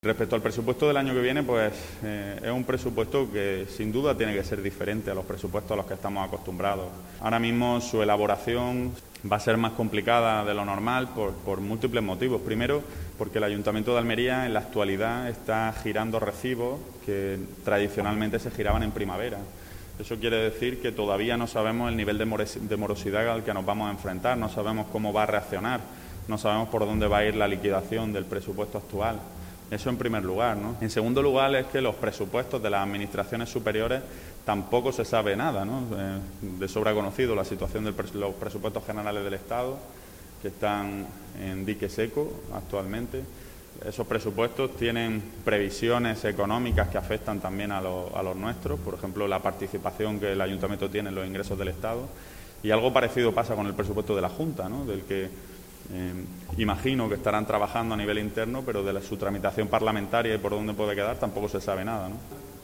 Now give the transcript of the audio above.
Respecto al presupuesto del año que viene, pues es un presupuesto que sin duda tiene que ser diferente a los presupuestos a los que estamos acostumbrados. Ahora mismo su elaboración va a ser más complicada de lo normal por múltiples motivos. Primero, porque el Ayuntamiento de Almería en la actualidad está girando recibos que tradicionalmente se giraban en primavera. Eso quiere decir que todavía no sabemos el nivel de morosidad al que nos vamos a enfrentar, no sabemos cómo va a reaccionar, no sabemos por dónde va a ir la liquidación del presupuesto actual. Eso en primer lugar, ¿no? En segundo lugar es que los presupuestos de las administraciones superiores tampoco se sabe nada, ¿no? De sobra conocido la situación de los presupuestos generales del Estado, que están en dique seco actualmente. Esos presupuestos tienen previsiones económicas que afectan también a los nuestros, por ejemplo, la participación que el Ayuntamiento tiene en los ingresos del Estado. Y algo parecido pasa con el presupuesto de la Junta, ¿no? Del que imagino que estarán trabajando a nivel interno, pero de su tramitación parlamentaria y por dónde puede quedar tampoco se sabe nada, ¿no?